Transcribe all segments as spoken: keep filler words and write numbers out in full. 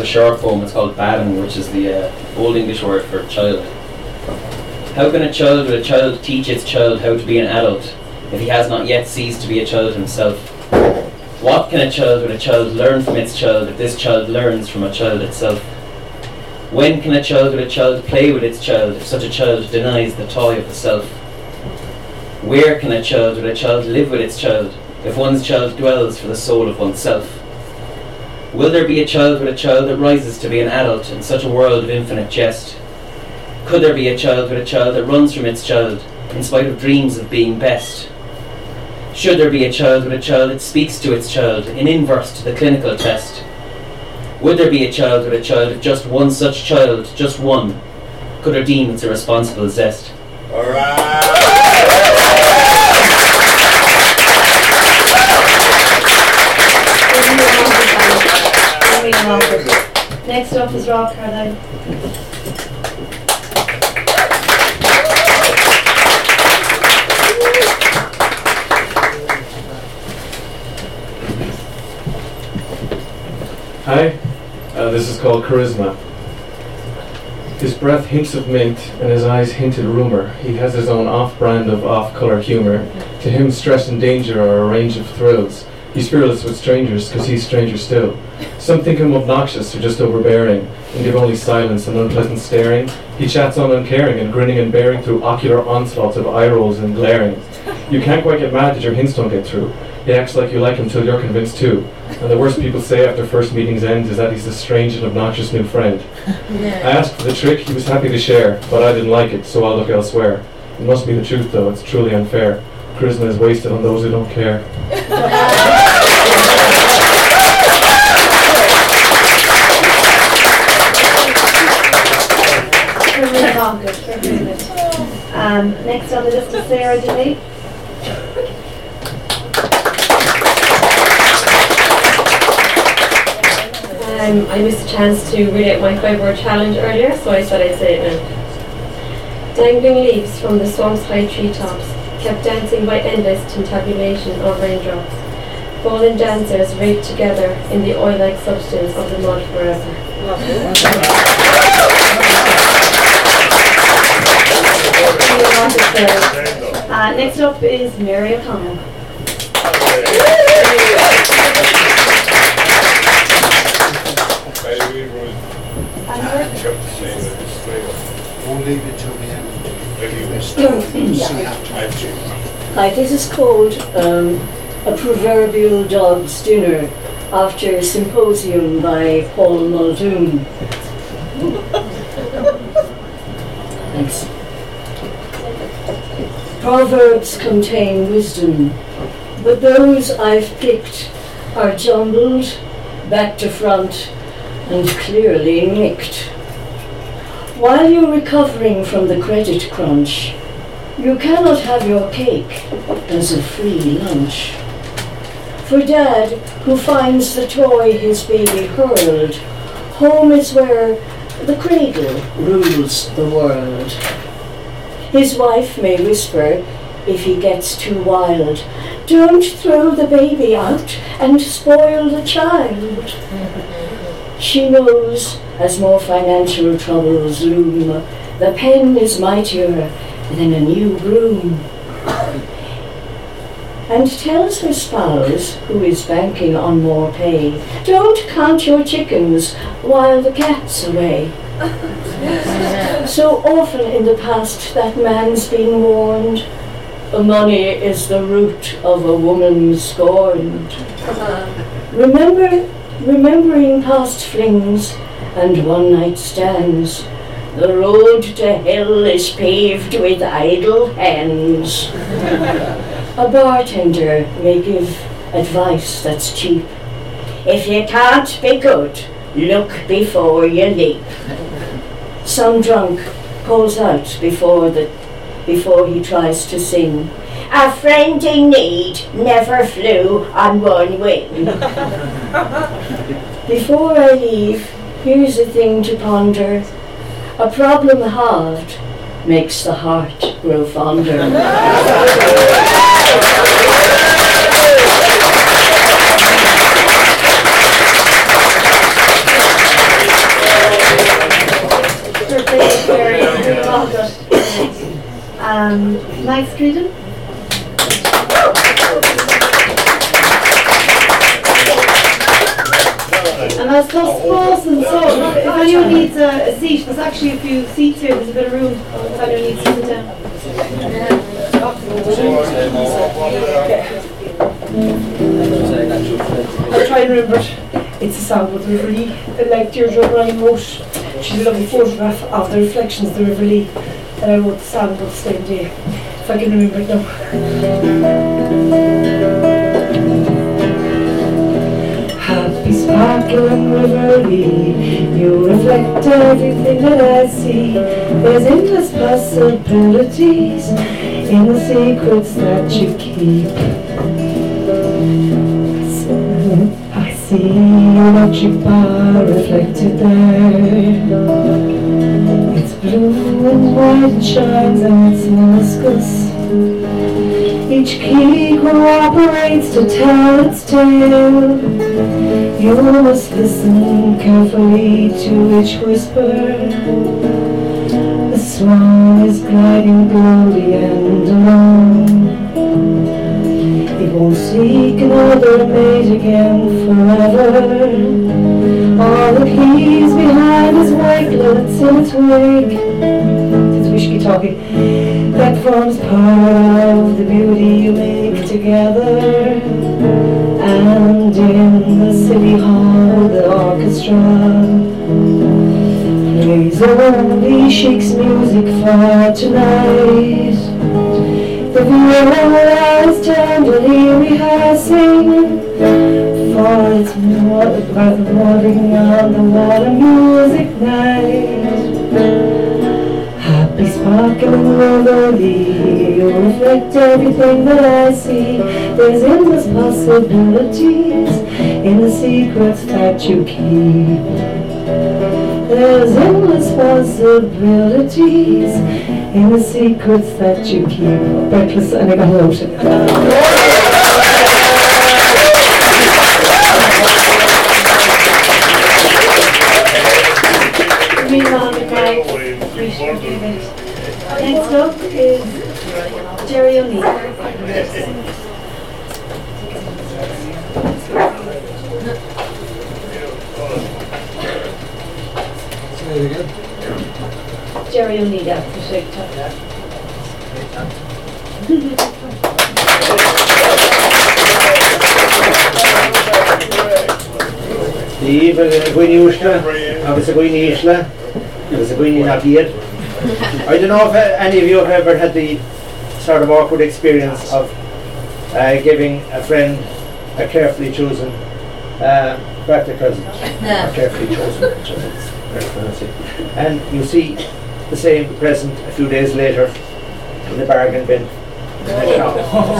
short form, it's called baden, which is the uh, Old English word for child. How can a child with a child teach its child how to be an adult if he has not yet ceased to be a child himself? What can a child with a child learn from its child if this child learns from a child itself? When can a child with a child play with its child if such a child denies the toy of the self? Where can a child with a child live with its child if one's child dwells for the soul of oneself? Will there be a child with a child that rises to be an adult in such a world of infinite jest? Could there be a child with a child that runs from its child in spite of dreams of being best? Should there be a child with a child that speaks to its child in inverse to the clinical test? Would there be a child with a child if just one such child, just one, could redeem its irresponsible zest? Alright! Next up is Rob Carline. Hi, uh, this is called Charisma. His breath hints of mint and his eyes hinted rumour. He has his own off-brand of off-colour humour. To him stress and danger are a range of thrills. He's fearless with strangers because he's stranger still. Some think him obnoxious or just overbearing and give only silence and unpleasant staring. He chats on uncaring and grinning and bearing through ocular onslaughts of eye rolls and glaring. You can't quite get mad that your hints don't get through. He acts like you like him till you're convinced too. And the worst people say after first meeting's end is that he's a strange and obnoxious new friend. Yeah. I asked for the trick, he was happy to share, but I didn't like it, so I'll look elsewhere. It must be the truth though, it's truly unfair. Charisma is wasted on those who don't care. Um, next on the list is Sarah Delay. Um, I missed a chance to read out my five-word challenge earlier, so I said I'd say it now. Dangling leaves from the swamp's high treetops, kept dancing by endless tintabulation of raindrops. Fallen dancers raped together in the oil-like substance of the mud forever. Uh, next up is Mary O'Connell. Hi, this is called um, A Proverbial Dog's Dinner after a symposium by Paul Muldoon. Thanks. Proverbs contain wisdom, but those I've picked are jumbled, back to front, and clearly nicked. While you're recovering from the credit crunch, you cannot have your cake as a free lunch. For Dad, who finds the toy his baby hurled, home is where the cradle rules the world. His wife may whisper, if he gets too wild, don't throw the baby out and spoil the child. She knows, as more financial troubles loom, the pen is mightier than a new broom. And tells her spouse, who is banking on more pay, don't count your chickens while the cat's away. So often in the past that man's been warned, money is the root of a woman scorned. Remember, remembering past flings and one-night stands, the road to hell is paved with idle hands. A bartender may give advice that's cheap. If you can't be good, look before you leap. Some drunk calls out before the before he tries to sing, a friend in need never flew on one wing. Before I leave, here's a thing to ponder. A problem halved makes the heart grow fonder. Um, Max Creedon. And I suppose, and so if anyone needs a, a seat, there's actually a few seats here, there's a bit of room if anyone needs to sit down. I'll try and remember it. It's a song with the River Lee, like Deirdre O'Brien wrote. She's a lovely photograph of the reflections of the River Lee that I wrote the song about the same day, if I can remember it now. Happy sparkling River Lee, you reflect everything that I see. There's endless possibilities in the secrets that you keep. I see your electric bar reflected there. It's blue and white and shines and it's meniscus. Each key cooperates to tell its tale. You must listen carefully to each whisper. The swan is gliding slowly and alone. It won't seek another mate again forever. All that leaves behind is whitelets in its wake. It's whisky talking. That forms part of the beauty you make together. And in the city hall, the orchestra plays only Sheik's music for tonight. The viola is tenderly rehearsing for its watering on the water music night. Happy sparkling River Lee, you reflect everything that I see. There's endless possibilities in the secrets that you keep. There's endless possibilities in the secrets that you keep. Breathless and I got out. Next up is Jerry O'Neill. Jerry O'Neill after Shake Top. Die Gwynny Ushla, agus a Gwynny Ishla, agus a Gwynny Napier. I don't know if any of you have ever had the sort of awkward experience of uh, giving a friend a carefully chosen uh, birthday present. Or carefully chosen, and you see the same present a few days later in the bargain bin in the shop.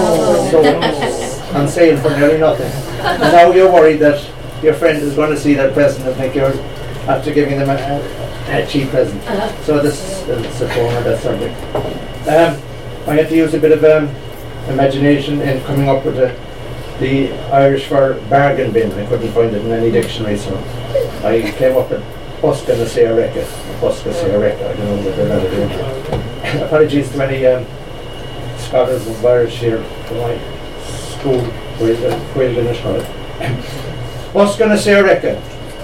So on sale for nearly nothing. And now you're worried that your friend is going to see that present and think you're after giving them a, a, a cheap present. Uh-huh. So this is a phone on that subject. Um, I had to use a bit of um, imagination in coming up with the, the Irish for bargain bin. I couldn't find it in any dictionary, so I came up with Buska na Searecca. Buska Searecca, I don't know what they're not doing. Apologies to any um, scholars of Irish here from my school, Wales English College. Buska na Searecca.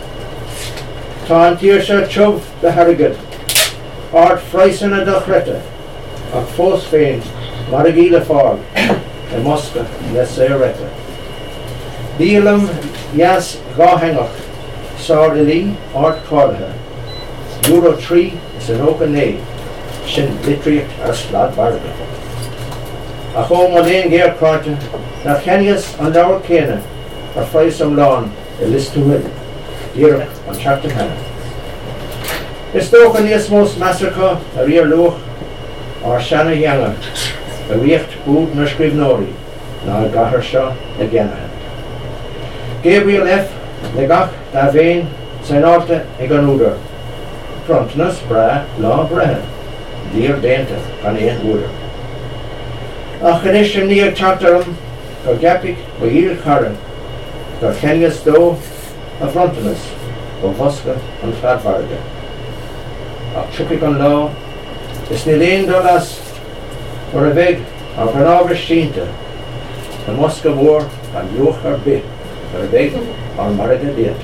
Tá tíirse chub the harigad. Art Fryson a dochreta. Ach fós féin, mar a gíle fág. The Muska na Searecca. Dílam Yas Gáhangach. Sardili Art Cordaha. Euro three is an open name. Shin Litriac ar Slad Barga. A home on ein gear crunch. Na Kenias on our Cana. Ar Frysum lawn. A list to win. Europe on Charlton Hanna. Is toch an ismos massacre a rear loch or Shanna Yanga, a riecht oud na Scribnori, na gahar sha again. Gabriel F. Legach da vein sein orte eganuder. Frontnus bra la brehan, dear denta an ein wooder. Ach ganishim near charterum, or gapik, or il current, or Kenyas do. A frontinus, o Voska an Fladvarga. Ach chukik an law, is nilein dolas, For a big, or for an overshinta, the Muscovore, and Luch or bit, for a big, or Marga did.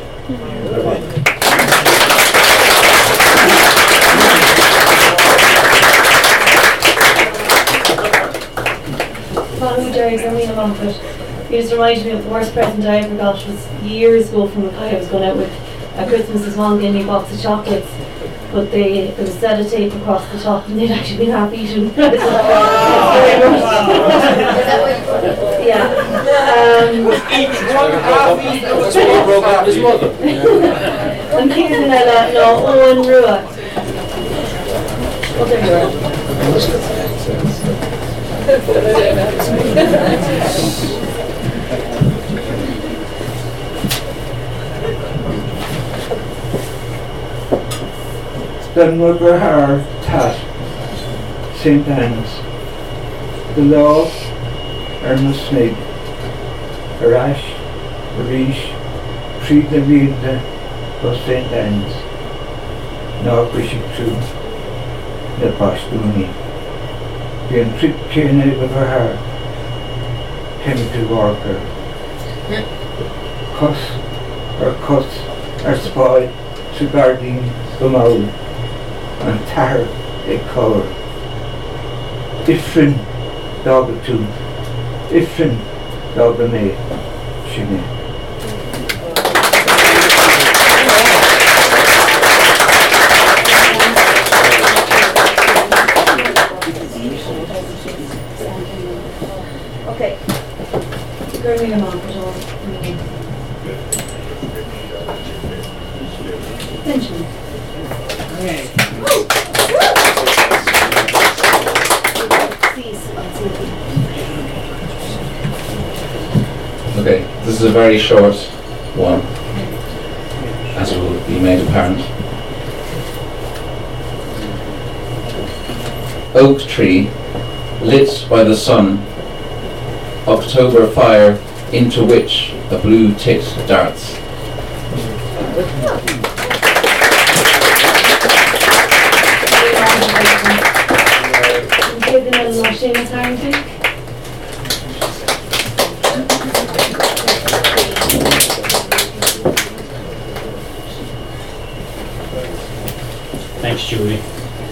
Following Jerry's only a month, but he just reminded me of the worst present I ever got was years ago from a guy I was going out with at Christmas. His mom gave me a box of chocolates, but they there was sellotape across the top and they'd actually been half eaten. Yeah. Um, That's why he broke out his mother. and Pignanella, no, Owen Rua. Oh, there you are. Dunwood Har Tat, Saint Anne's, the Law, Ernest Smith, Arash, Arish, Treat the Vida, for Saint Anne's, North Bishop True, the Bostoni, the Trip Chain over her, Chemical Worker, Cuss, or Cuss, or Spoil, Sugardine, Bumau, and Tar, they cover. Different dog or two, different dog or may, she may. Okay. Girl, me a mom, but all. Benjamin. Okay, this is a very short one, as will be made apparent. Oak tree, lit by the sun, October fire, into which a blue tit darts. Give them a little Seamus Harrington. Thanks, Julie.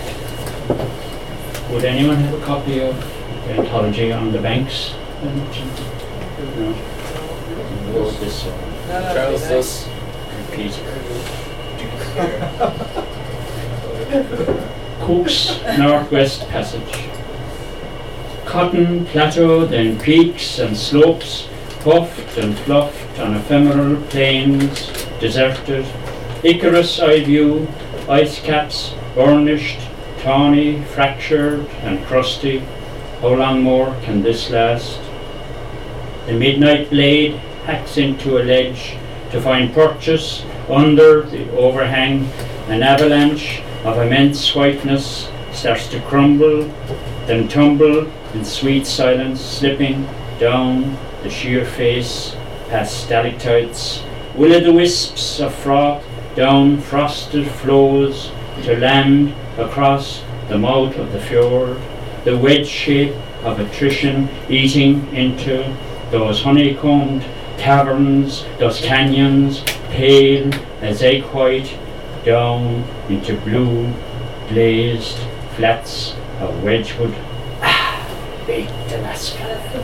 Would anyone have a copy of the anthology On the Banks? No. Or this one? Charles does. Peter. Cook's Northwest Passage. Cotton plateaued and peaks and slopes, puffed and fluffed on ephemeral plains, deserted. Icarus I view, ice caps, burnished, tawny, fractured and crusty. How long more can this last? The midnight blade hacks into a ledge to find purchase under the overhang. An avalanche of immense whiteness starts to crumble, then tumble in sweet silence, slipping down the sheer face past stalactites. Will-o'-the-wisps of froth down frosted flows to land across the mouth of the fjord. The wedge shape of attrition eating into those honeycombed caverns, those canyons, pale as egg white, down into blue, blazed flats of Wedgwood. Ah, baked Alaska.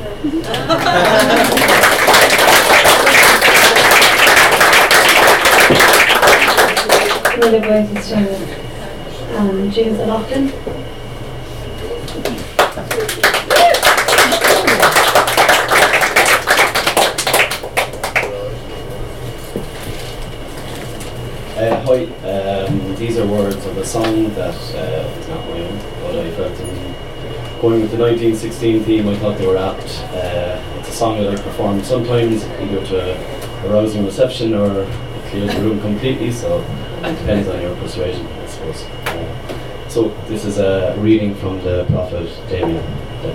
Another voice is from um, James O'Loughlin. Uh, hi, um, these are words of a song that uh, is not my own, but I felt in going with the nineteen sixteen theme, I thought they were apt. Uh, it's a song that I perform sometimes either to a rousing reception or it clears the room completely, so it depends on your persuasion, I suppose. Uh, so this is a reading from the prophet Damien.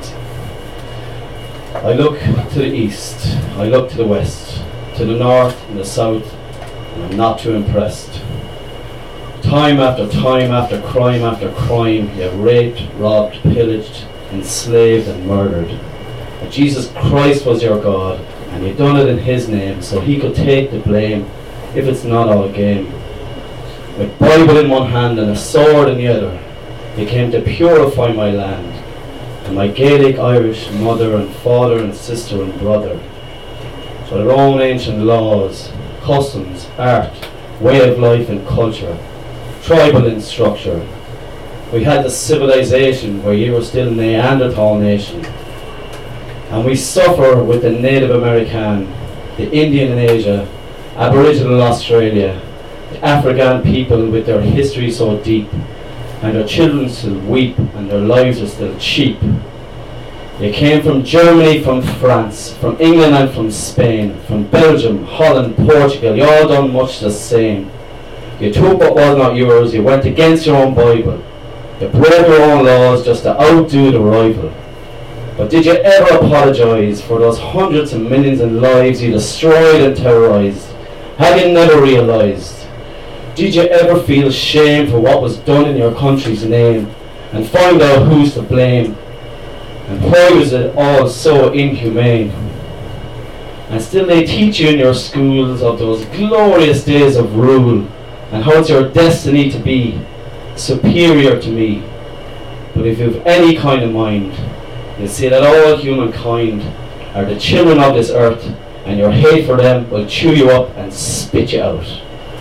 I look to the east, I look to the west, to the north and the south, and I'm not too impressed. Time after time after crime after crime, you have raped, robbed, pillaged, enslaved and murdered. But Jesus Christ was your God, and you done it in his name, so he could take the blame if it's not all game. With Bible in one hand and a sword in the other, he came to purify my land, and my Gaelic Irish mother and father and sister and brother. For their own ancient laws, customs, art, way of life and culture, tribal in structure. We had the civilization where you were still Neanderthal nation. And we suffer with the Native American, the Indian in Asia, Aboriginal Australia, the African people with their history so deep, and their children still weep and their lives are still cheap. You came from Germany, from France, from England and from Spain, from Belgium, Holland, Portugal, you all done much the same. You took what was not yours, you went against your own Bible. You broke your own laws just to outdo the rival. But did you ever apologise for those hundreds of millions of lives you destroyed and terrorised? Have you never realised? Did you ever feel shame for what was done in your country's name, and find out who's to blame? And why was it all so inhumane? And still they teach you in your schools of those glorious days of rule, and how it's your destiny to be superior to me. But if you've any kind of mind, you'll see that all humankind are the children of this earth, and your hate for them will chew you up and spit you out.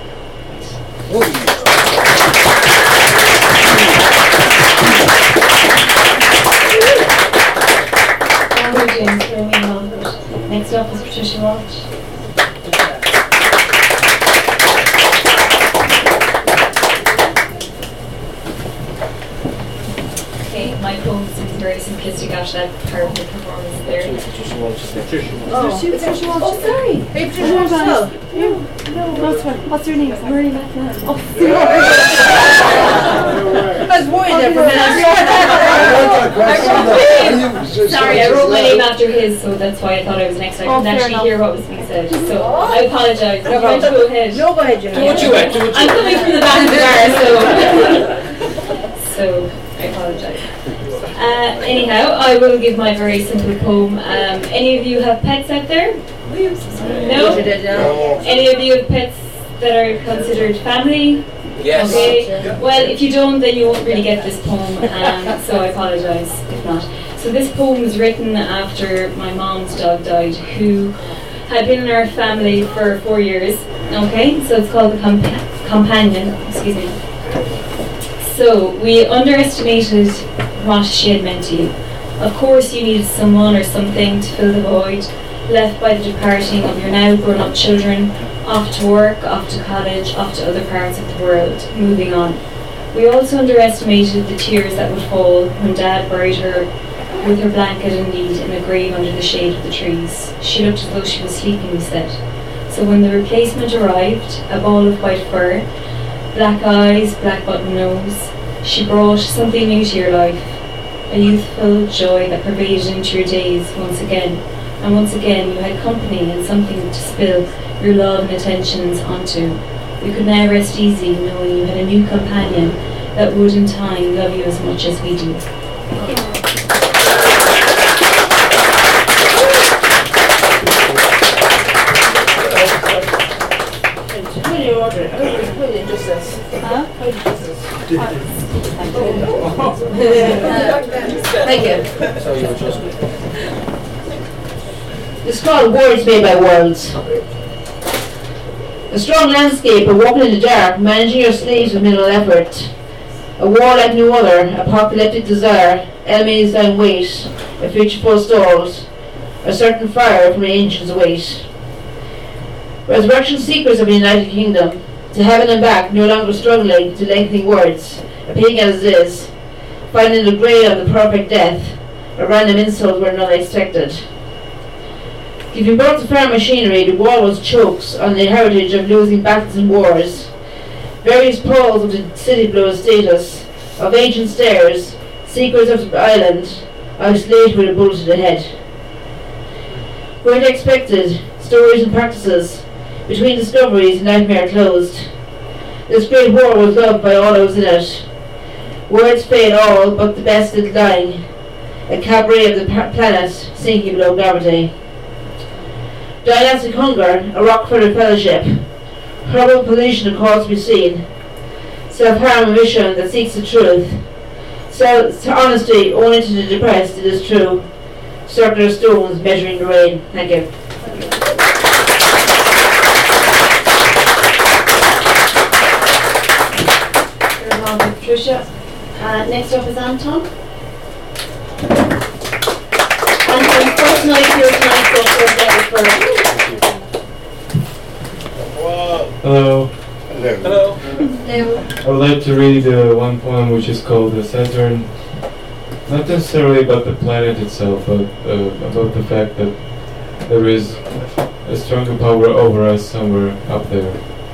James for me and next up is Patricia Walsh. Okay, my poem is very simplistic after that powerful performance there. Patricia Walsh. Oh, it's Patricia Walsh. Oh, sorry. Hey, Patricia Walsh. No, no, that's fine. What's your name? Marie McNair. Oh, I was worried there for a minute. Sorry, I wrote my name after his, so that's why I thought I was next. I couldn't Oh, actually enough. hear what was being said, so I apologise. No You want to go ahead? No, go ahead, Jimmy. Do what you want, do what you I'm coming from the back of the bar, so so I apologise. Uh, anyhow, I will give my very simple poem. Um, any of you have pets out there? No? Any of you have pets that are considered family? Yes. Okay. Well, if you don't, then you won't really get this poem, um, so I apologise if not. So this poem was written after my mom's dog died, who had been in our family for four years. Okay, so it's called The Compa- Companion. Excuse me. So we underestimated what she had meant to you. Of course, you needed someone or something to fill the void left by the departing of your now grown-up children, off to work, off to college, off to other parts of the world, moving on. We also underestimated the tears that would fall when Dad buried her with her blanket and need in a grave under the shade of the trees. She looked as though she was sleeping, we said. So when the replacement arrived, a ball of white fur, black eyes, black button nose, she brought something new to your life, a youthful joy that pervaded into your days once again. And once again you had company and something to spill your love and attentions onto. We could now rest easy knowing you had a new companion that would in time love you as much as we do. Huh? Thank you. It's called Words Made by Worlds. A strong landscape, a walking in the dark, managing your sleeves with minimal effort. A war like no other, apocalyptic desire, enemies lying wait, a future full stalls, a certain fire from the ancients await. Resurrection seekers of the United Kingdom, to heaven and back, no longer struggling to lengthening words, a pagan as it is, finding the grave of the perfect death, a random insult where none expected. Giving birth to farm machinery, the walls chokes on the heritage of losing battles and wars. Various poles of the city below status, of ancient stairs, secrets of the island, isolated with a bullet to the head. Great expected, stories and practices, between discoveries, nightmare closed. This great war was loved by all those in it. Words fade all, but the best is dying. a cabaret of the pa- planet sinking below gravity. Dynastic hunger, a Rockefeller fellowship, horrible pollution of cause to be seen, self-harm, a mission that seeks the truth, self honesty, only to the depressed, it is true, circular stones measuring the rain. Thank you. Patricia. Uh, next up is Anton. Anton, first night here tonight, so for a Hello. Hello. Hello. I would like to read uh, one poem which is called uh, Saturn. Not necessarily about the planet itself, but uh, about the fact that there is a stronger power over us somewhere up there.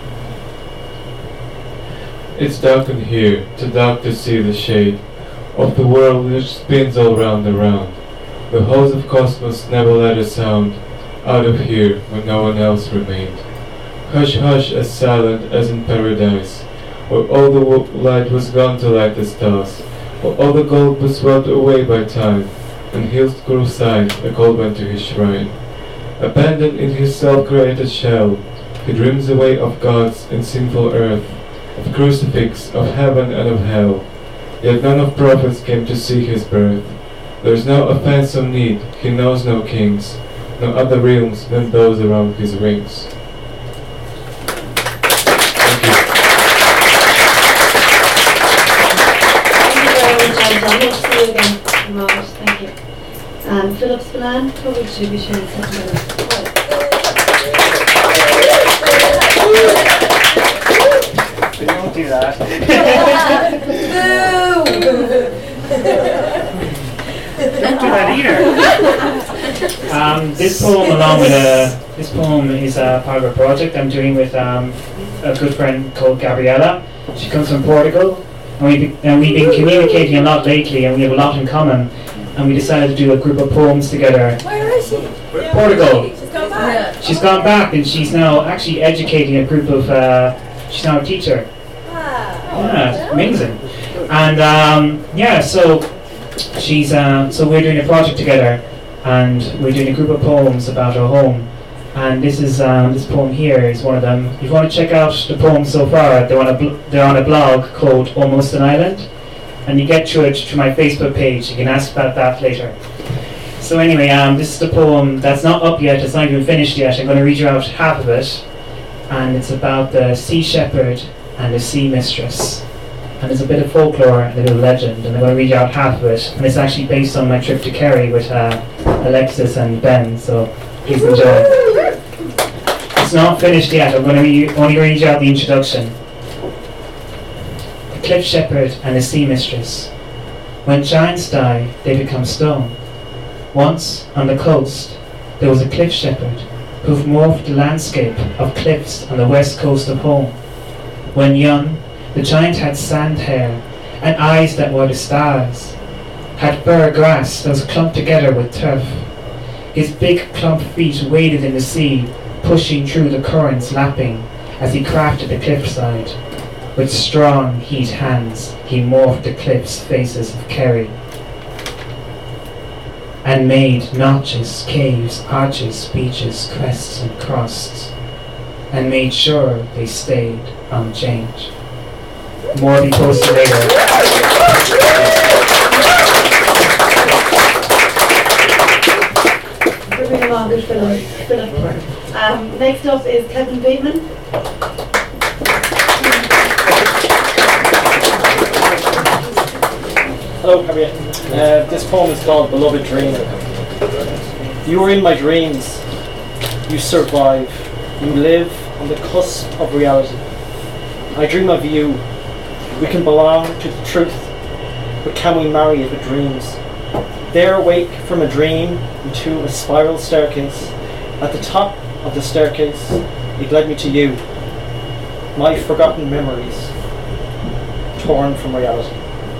It's dark in here, too dark to see the shade of the world which spins all round and round. The halls of cosmos never let a sound out of here when no one else remained. Hush, hush, as silent as in paradise, where all the w- light was gone to light the stars, where all the gold was swept away by time, and Hillsgrove sighed a call went to his shrine. Abandoned in his self-created shell, he dreams away of gods and sinful earth, of crucifix, of heaven and of hell. Yet none of prophets came to see his birth. There is no offense or need, he knows no kings, no other realms than those around his wings. Thank you. Thank you very much, Anton. We'll see you again tomorrow. Thank you. Um, Philip Spillane, probably should be sharing something. We don't do that. Don't do that either. Um, this poem, along with a, this poem is a part of a project I'm doing with um, a good friend called Gabriella. She comes from Portugal, and we've, and we've been communicating a lot lately, and we have a lot in common. And we decided to do a group of poems together. Where is she? Portugal. She's gone back. She's gone back, and she's now actually educating a group of. Uh, she's now a teacher. Yeah, amazing. And um, yeah, so she's um, so we're doing a project together, and we're doing a group of poems about our home. And this is um, this poem here is one of them. If you want to check out the poems so far, they're on a bl- they're on a blog called Almost an Island, and you get to it through my Facebook page. You can ask about that later. So anyway, um, this is the poem that's not up yet. It's not even finished yet. I'm going to read you out half of it, and it's about the sea shepherd and the sea mistress. And there's a bit of folklore and a bit of legend, and I'm going to read you out half of it. And it's actually based on my trip to Kerry with uh, Alexis and Ben, so please enjoy. It's not finished yet. I'm going to re- only read you out the introduction. The cliff shepherd and the sea mistress. When giants die, they become stone. Once, on the coast, there was a cliff shepherd who morphed the landscape of cliffs on the west coast of home. When young, the giant had sand hair and eyes that were the stars, had fur grass that was clumped together with turf. His big clump feet waded in the sea, pushing through the currents lapping as he crafted the cliffside. With strong, heat hands, he morphed the cliffs' faces of Kerry, and made notches, caves, arches, beaches, crests and crusts, and made sure they stayed unchanged. More be posted later. We're bringing along good Philip. Philip. Um, next up is Kevin Bateman. Hello, Gabrielle. Uh, this poem is called Beloved Dream. You are in my dreams. You survive. You live on the cusp of reality. I dream of you. We can belong to the truth, but can we marry it with dreams? There, awake from a dream into a spiral staircase. At the top of the staircase, it led me to you. My forgotten memories, torn from reality.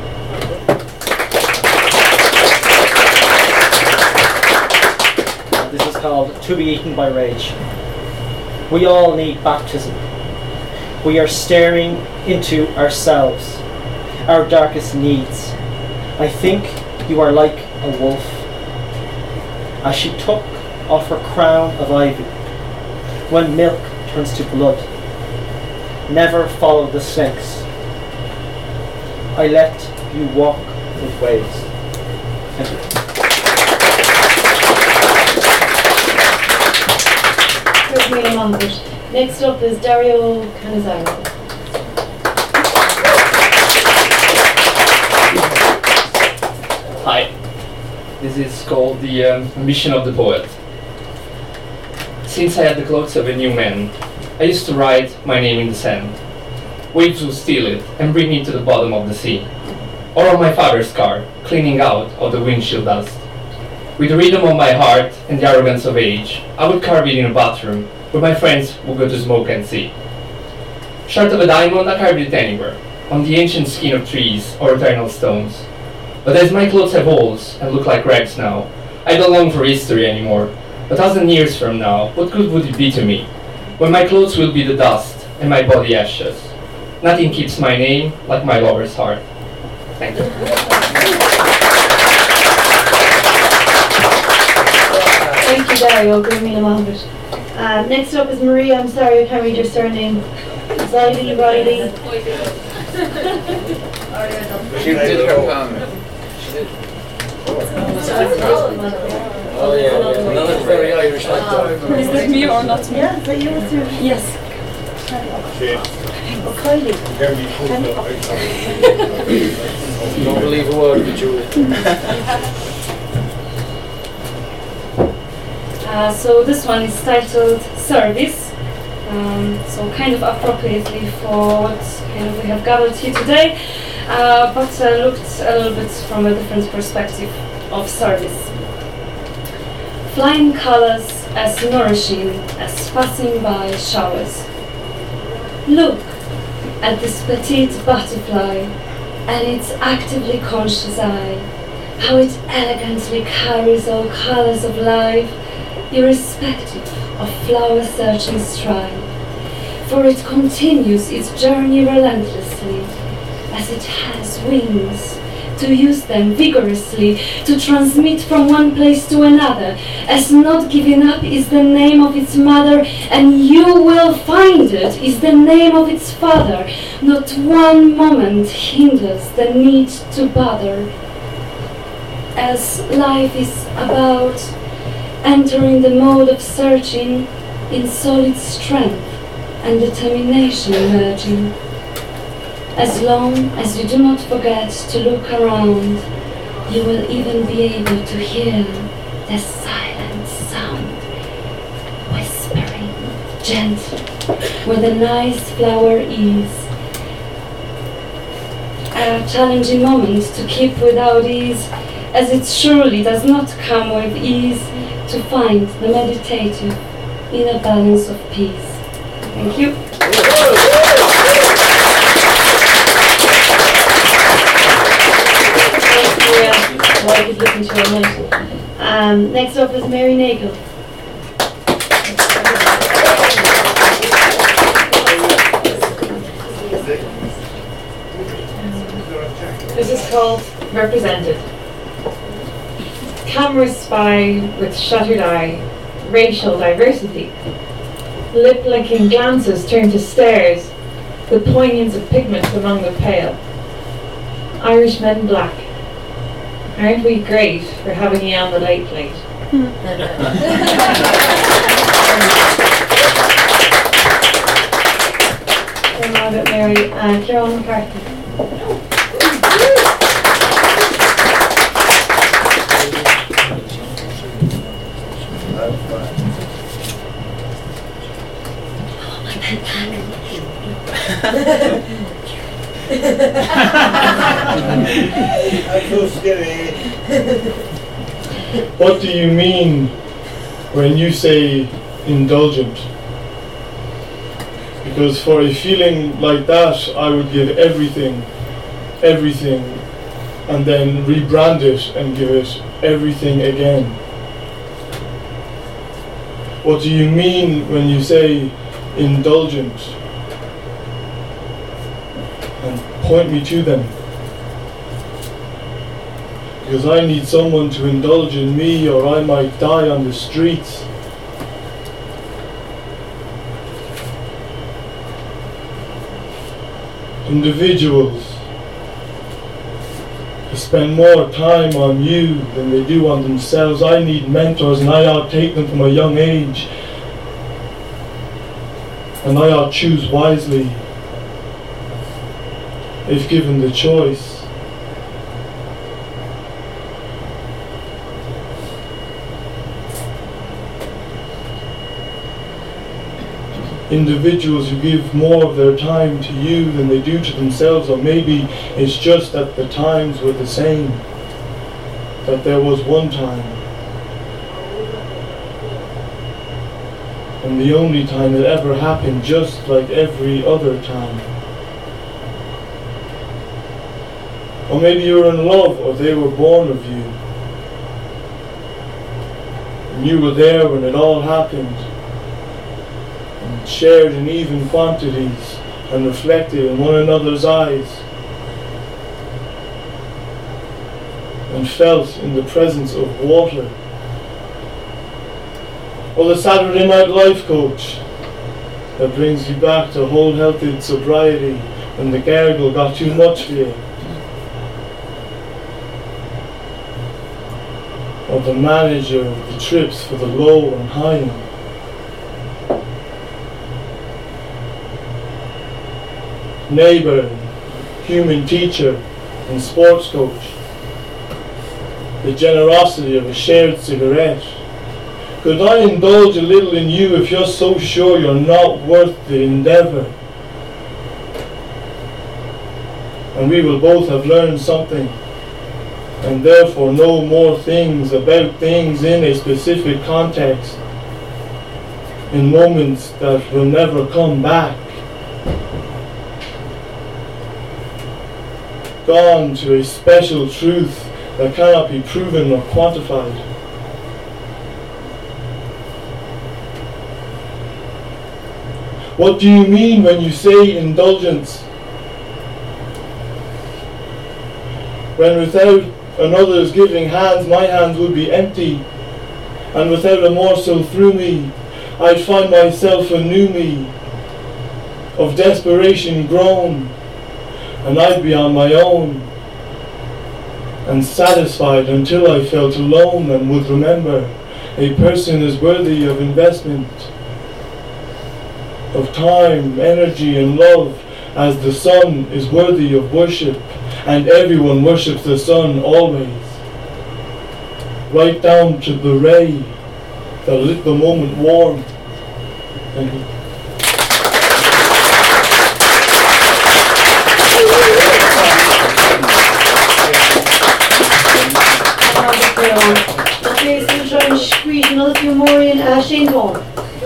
This is called To Be Eaten by Rage. We all need baptism. We are staring into ourselves, our darkest needs. I think you are like a wolf. As she took off her crown of ivy, when milk turns to blood, never follow the snakes. I let you walk with waves. Thank you. Mila Montfort. Next up is Dario Canizaro. Hi. This is called the um, Ambition of the Poet. Since I had the clothes of a new man, I used to write my name in the sand. Waves would steal it and bring it to the bottom of the sea. Or on my father's car, cleaning out of the windshield dust. With the rhythm of my heart and the arrogance of age, I would carve it in a bathroom where my friends would go to smoke and see. Short of a diamond, I carved it anywhere, on the ancient skin of trees or eternal stones. But as my clothes have holes and look like rags now, I don't long for history anymore. A thousand years from now, what good would it be to me, when my clothes will be the dust and my body ashes? Nothing keeps my name like my lover's heart. Thank you. Thank you, Dario. Good Mila Montfort. Uh, next up is Maria. I'm sorry, I can't read your surname. Ziley, Riley. She did her comment. Oh yeah, yeah. Another very Irish like that. Is that me or not me? Yeah, is that you? Yes. Oh, Kylie. Don't believe a word of it, Julie. Uh, so this one is titled Service. Um, so kind of appropriately for what kind of we have gathered here today, uh, but uh, looked a little bit from a different perspective of service. Flying colors as nourishing as passing by showers. Look at this petite butterfly and its actively conscious eye, how it elegantly carries all colors of life, irrespective of flower-searching stride, for it continues its journey relentlessly, as it has wings, to use them vigorously, to transmit from one place to another, as not giving up is the name of its mother, and you will find it is the name of its father. Not one moment hinders the need to bother, as life is about entering the mode of searching in solid strength and determination emerging. As long as you do not forget to look around, you will even be able to hear the silent sound, whispering gently where the nice flower is. A challenging moment to keep without ease, as it surely does not come with ease to find the meditative inner balance of peace. Thank you. Why did you listen to her night? Um, next up is Mary Nagel. This is called Represented. Cameras spy with shuttered eye, racial diversity. Lip-licking glances turn to stares, the poignance of pigment among the pale. Irish men black. Aren't we great for having you on the late plate? Hey, Margaret Mary and Kieran McCarthy. I'm so skinny. What do you mean when you say indulgent? Because for a feeling like that, I would give everything, everything, and then rebrand it and give it everything again. What do you mean when you say indulgent? And point me to them. because I need someone to indulge in me, or I might die on the streets. Individuals who spend more time on you than they do on themselves. I need mentors, and I ought to take them from a young age. And I ought to choose wisely if given the choice. Individuals who give more of their time to you than they do to themselves, or maybe it's just that the times were the same, that there was one time, and the only time it ever happened, just like every other time. Or maybe you were in love, or they were born of you, and you were there when it all happened, shared in even quantities and reflected in one another's eyes, and felt in the presence of water. Or the Saturday Night Life coach that brings you back to whole-healthed sobriety when the gargle got too much for you. Or the manager of the trips for the low and high. Neighbour, human teacher, and sports coach. The generosity of a shared cigarette. Could I indulge a little in you if you're so sure you're not worth the endeavour? And we will both have learned something, and therefore know more things about things in a specific context, in moments that will never come back. Gone to a special truth that cannot be proven or quantified. What do you mean when you say indulgence? When without another's giving hands, my hands would be empty, and without a morsel through me, I'd find myself a new me, of desperation grown, and I'd be on my own, and satisfied until I felt alone and would remember a person is worthy of investment, of time, energy, and love, as the sun is worthy of worship, and everyone worships the sun always, right down to the ray that lit the moment warm. Thank you. Okay, so we'll try and squeeze another few more in. Uh, Shane Vaughan.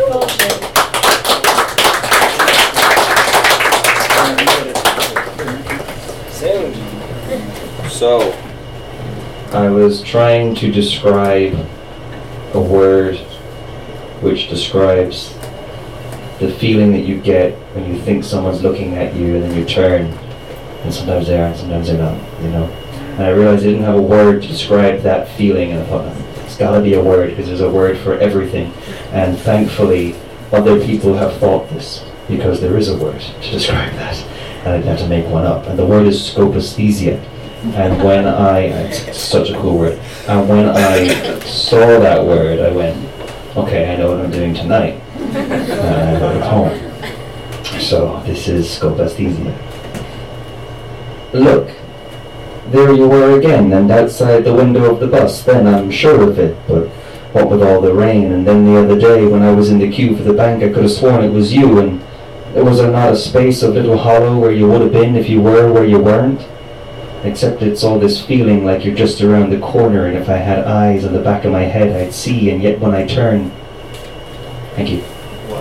So, I was trying to describe a word which describes the feeling that you get when you think someone's looking at you and then you turn, and sometimes they are and sometimes they're not, you know. And I realized I didn't have a word to describe that feeling, and I thought, it's got to be a word, because there's a word for everything. And thankfully, other people have thought this, because there is a word to describe that, and I didn't have to make one up. And the word is scopaesthesia. And when I, it's such a cool word, and when I saw that word, I went, okay, I know what I'm doing tonight. And I went home. So this is scopaesthesia. Look. There you were again, and outside the window of the bus. Then I'm sure of it, but what with all the rain? And then the other day, when I was in the queue for the bank, I could have sworn it was you, and there was there not a space of little hollow where you would have been if you were where you weren't? Except it's all this feeling like you're just around the corner, and if I had eyes on the back of my head, I'd see, and yet when I turn... Thank you.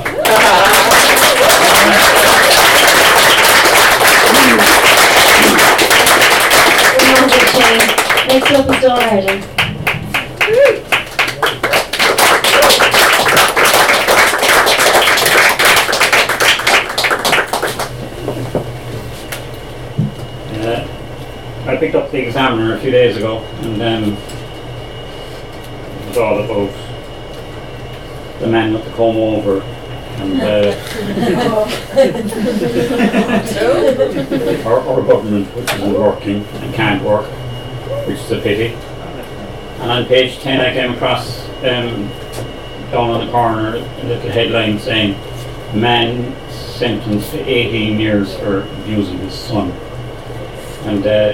Next up is Dawn Harding. Uh, I I picked up the Examiner a few days ago, and um, it was all about the man with the comb over, and uh, our, our government, which isn't working and can't work, which is a pity. And on page ten I came across, um, down on the corner, a little headline saying, "Man sentenced to eighteen years for abusing his son." And uh,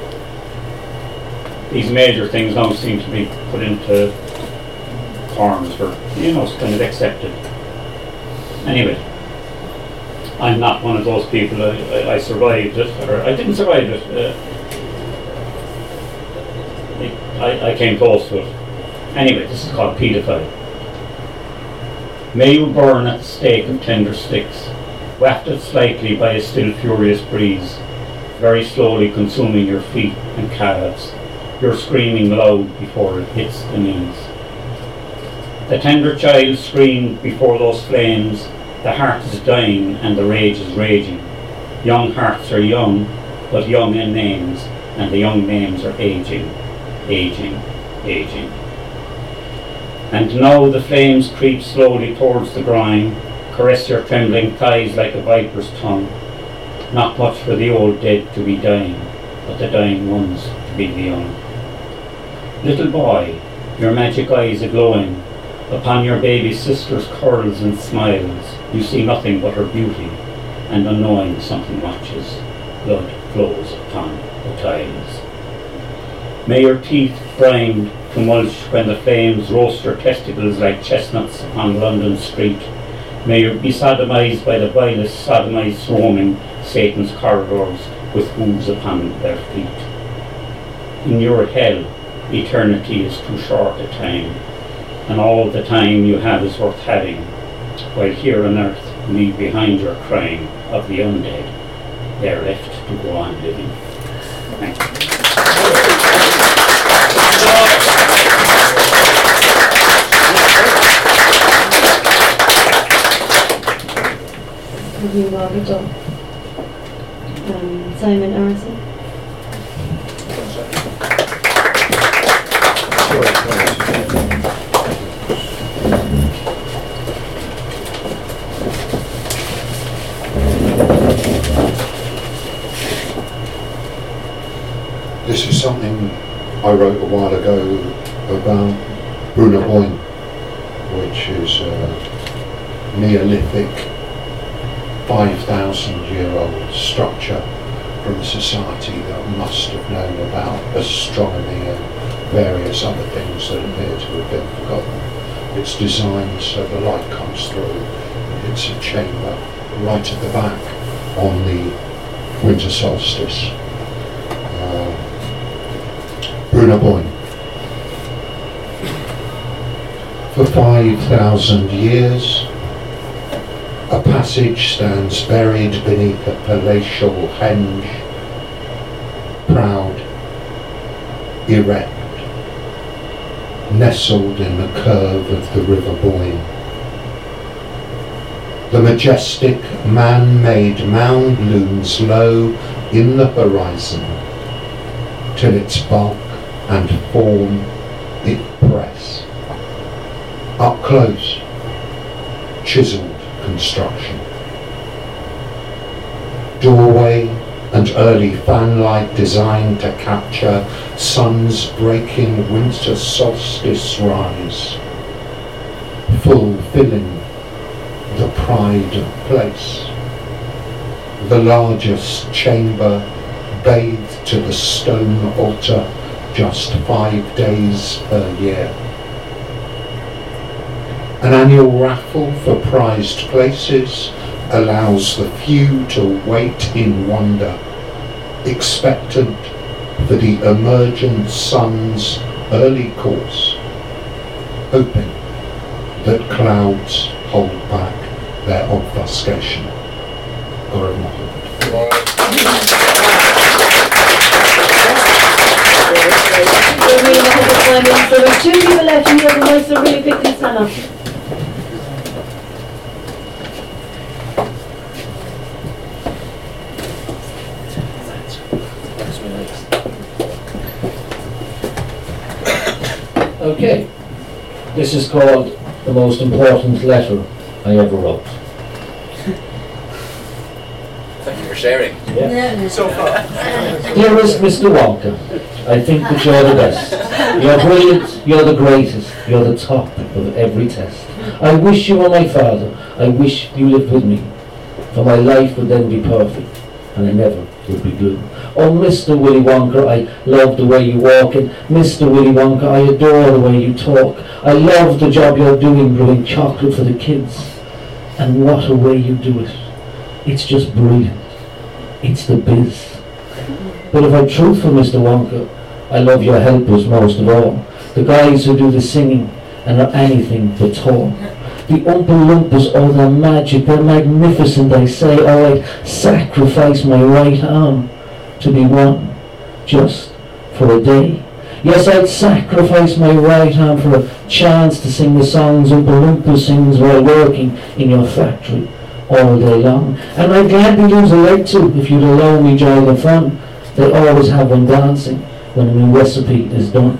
these major things now seem to be put into forms for, you know, it's kind of accepted. Anyway, I'm not one of those people. I, I, I survived it, or I didn't survive it. Uh, I, I came close to it. Anyway, this is called Paedophile. May you burn at the stake of tender sticks, wafted slightly by a still furious breeze, very slowly consuming your feet and calves, your screaming loud before it hits the knees. The tender child screamed before those flames. The heart is dying and the rage is raging. Young hearts are young, but young in names, and the young names are aging, aging, aging. And now the flames creep slowly towards the groin, caress your trembling thighs like a viper's tongue. Not much for the old dead to be dying, but the dying ones to be the young. Little boy, your magic eyes a-glowing, upon your baby sister's curls and smiles, you see nothing but her beauty, and unknowing something watches. Blood flows upon the tiles. May your teeth grind to mulch when the flames roast your testicles like chestnuts upon London street. May you be sodomized by the vilest sodomites roaming Satan's corridors with hooves upon their feet. In your hell, eternity is too short a time, and all the time you have is worth having, while here on earth you leave behind your crying of the undead. They are left to go on living. Thank you. Review Margaret Dunn. Um, Simon Arson. This is something I wrote a while ago about Brunner Boyne, which is a Neolithic five thousand year old structure from a society that must have known about astronomy and various other things that appear to have been forgotten. It's designed so the light comes through and hits a chamber right at the back on the winter solstice. Uh, Brunner Boyne. For five thousand years, a passage stands buried beneath a palatial henge, proud, erect, nestled in the curve of the River Boyne. The majestic man-made mound looms low in the horizon, till its bulk and form it press. Up close, chiselled construction. Doorway and early fanlight designed to capture sun's breaking winter solstice rise, fulfilling the pride of place. The largest chamber bathed to the stone altar just five days per year. An annual raffle for prized places allows the few to wait in wonder, expectant for the emergent sun's early course, hoping that clouds hold back their obfuscation. Gaurav Mohammed. So there's two people left in here who wants to really quickly stand up. Okay, this is called the most important letter I ever wrote. Thank you for sharing. Yeah. So far. Dearest Mister Wonka, I think that you're the best. You're brilliant, you're the greatest, you're the top of every test. I wish you were my father, I wish you lived with me, for my life would then be perfect, and I never would be blue. Oh, Mister Willy Wonka, I love the way you walk, and Mister Willy Wonka, I adore the way you talk. I love the job you're doing brewing chocolate for the kids, and what a way you do it. It's just brilliant. It's the biz. But if I'm truthful, Mister Wonka, I love your helpers most of all. The guys who do the singing and are anything but tall. The Oompa Loompas, oh, they're magic, they're magnificent, I say. Oh, I'd sacrifice my right arm to be one, just for a day. Yes, I'd sacrifice my right arm for a chance to sing the songs Oompa Loompa sings while working in your factory all day long. And I'd gladly lose a leg too if you'd allow me join the fun. They always have one dancing when a new recipe is done.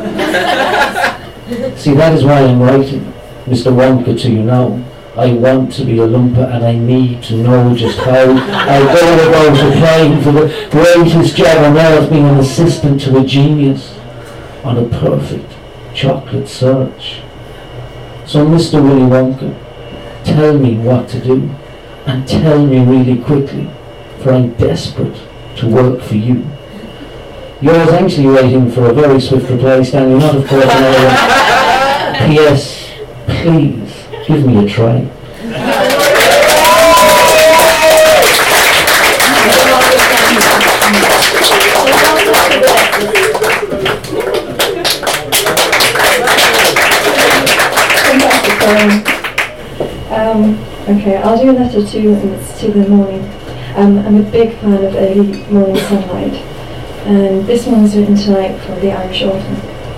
See, that is why I'm writing, Mister Wonka, to you now. I want to be a Loompa and I need to know just how I go about applying for the greatest job on earth, being an assistant to a genius on a perfect chocolate search. So Mister Willy Wonka, tell me what to do, and tell me really quickly, for I'm desperate to work for you. Yours actually waiting for a very swift reply, standing not of course an hour. P S. Please give me a try. Um, okay, I'll do a letter to, and it's to the morning. Um, I'm a big fan of early morning sunlight, and this one's written tonight for the Irish autumn.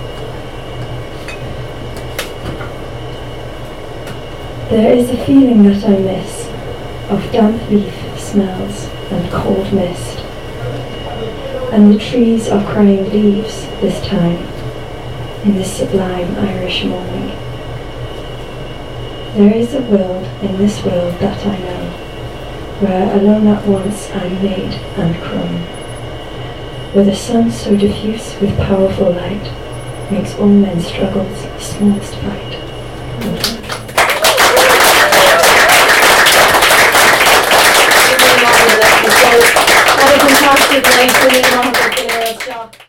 There is a feeling that I miss of damp leaf smells and cold mist, and the trees are crying leaves this time in this sublime Irish morning. There is a world in this world that I know, where alone at once I'm made and grown, where the sun so diffuse with powerful light makes all men's struggles smallest fight. What a fantastic night for you,